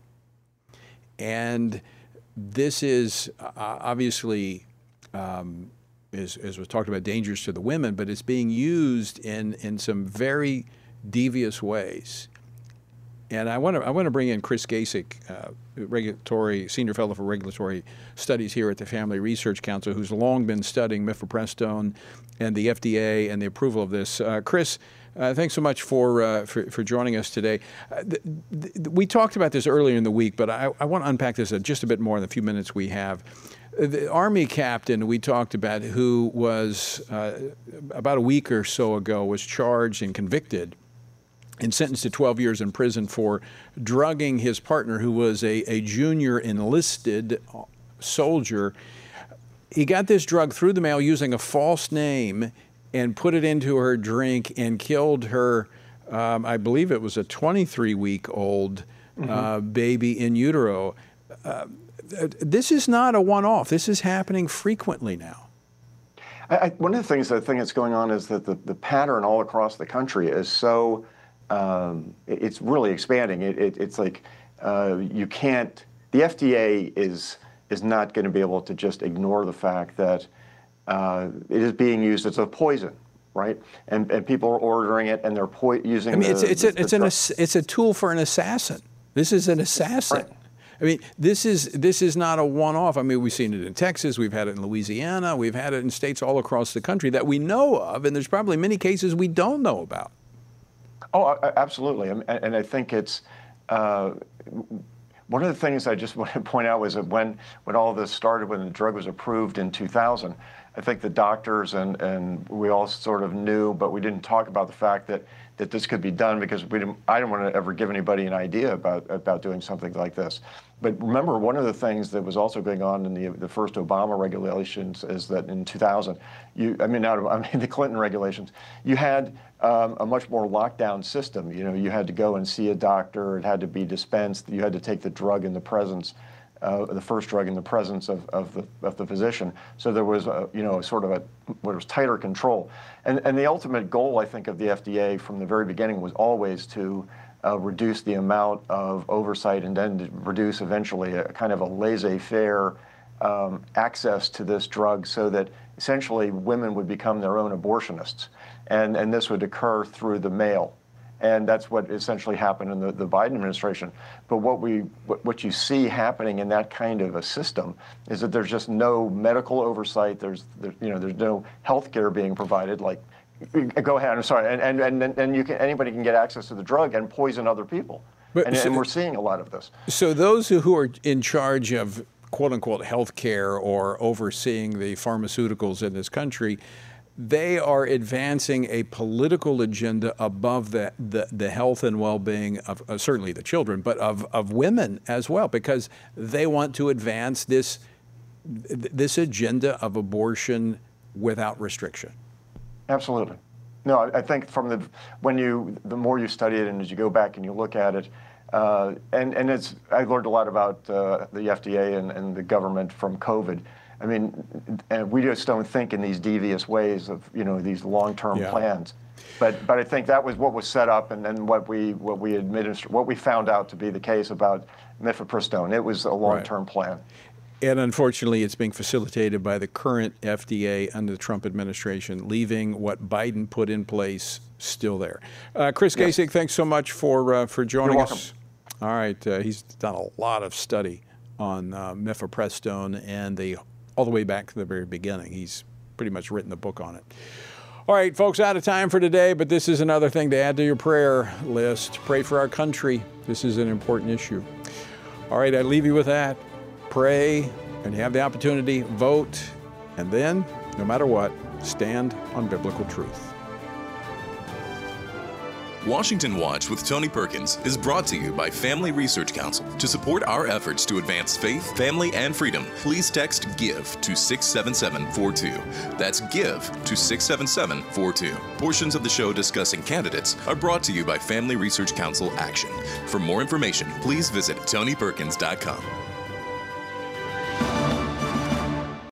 And this is uh, obviously, um, as, as was talked about, dangerous to the women, but it's being used in, in some very devious ways. And I want to I want to bring in Chris Gasek, uh, regulatory senior fellow for regulatory studies here at the Family Research Council, who's long been studying mifepristone and the F D A and the approval of this. Uh, Chris, uh, thanks so much for, uh, for for joining us today. Uh, th th we talked about this earlier in the week, but I, I want to unpack this just a bit more in the few minutes we have. The Army captain we talked about, who was uh, about a week or so ago was charged and convicted and sentenced to twelve years in prison for drugging his partner, who was a, a junior enlisted soldier. He got this drug through the mail using a false name and put it into her drink and killed her, um, I believe it was a twenty-three-week-old mm-hmm. uh, baby in utero. Uh, this is not a one-off. This is happening frequently now. I, I, one of the things I think that's going on is that the, the pattern all across the country is so Um, it, it's really expanding. It, it, it's like uh, you can't. The F D A is is not going to be able to just ignore the fact that uh, it is being used as a poison, right? And and people are ordering it, and they're po using. I mean, the, it's it's the, a, it's the an it's a tool for an assassin. This is an assassin. Right. I mean, this is this is not a one-off. I mean, we've seen it in Texas, we've had it in Louisiana, we've had it in states all across the country that we know of, and there's probably many cases we don't know about. Oh, absolutely. And I think it's uh, one of the things I just want to point out was that when, when all this started, when the drug was approved in two thousand, I think the doctors and, and we all sort of knew, but we didn't talk about the fact that, that this could be done because we didn't, I didn't want to ever give anybody an idea about, about doing something like this. But remember, one of the things that was also going on in the, the first Obama regulations is that in two thousand, you, I mean, not, I mean the Clinton regulations, you had um, a much more lockdown system. You know, you had to go and see a doctor, it had to be dispensed, you had to take the drug in the presence, uh, the first drug in the presence of, of, the, of the physician. So there was, a, you know, sort of a, what was tighter control. And, and the ultimate goal, I think, of the F D A from the very beginning was always to Uh, reduce the amount of oversight and then to reduce eventually a kind of a laissez-faire um, access to this drug so that essentially women would become their own abortionists. And, and this would occur through the mail. And that's what essentially happened in the, the Biden administration. But what, we, what, what you see happening in that kind of a system is that there's just no medical oversight. There's, there, you know, there's no health care being provided. Like, Go ahead. I'm sorry. And and and, and you can anybody can get access to the drug and poison other people. But, and, so, and we're seeing a lot of this. So those who, who are in charge of quote unquote health care or overseeing the pharmaceuticals in this country, they are advancing a political agenda above the the, the health and well-being of uh, certainly the children, but of of women as well, because they want to advance this this agenda of abortion without restriction. Absolutely. No, I, I think from the when you the more you study it and as you go back and you look at it, uh, and and it's I learned a lot about uh, the F D A and, and the government from COVID. I mean, and we just don't think in these devious ways of you know these long-term yeah. plans. But but I think that was what was set up, and then what we what we administer what we found out to be the case about mifepristone. It was a long-term right. plan. And unfortunately, it's being facilitated by the current F D A under the Trump administration, leaving what Biden put in place still there. Uh, Chris yes. Gasek, thanks so much for uh, for joining You're us. All right, uh, he's done a lot of study on uh, mifepristone and the all the way back to the very beginning. He's pretty much written the book on it. All right, folks, out of time for today, but this is another thing to add to your prayer list. Pray for our country. This is an important issue. All right, I leave you with that. Pray, and you have the opportunity, vote, and then, no matter what, stand on biblical truth. Washington Watch with Tony Perkins is brought to you by Family Research Council. To support our efforts to advance faith, family, and freedom, please text GIVE to six seven seven four two. That's GIVE to six seven seven four two. Portions of the show discussing candidates are brought to you by Family Research Council Action. For more information, please visit tony perkins dot com.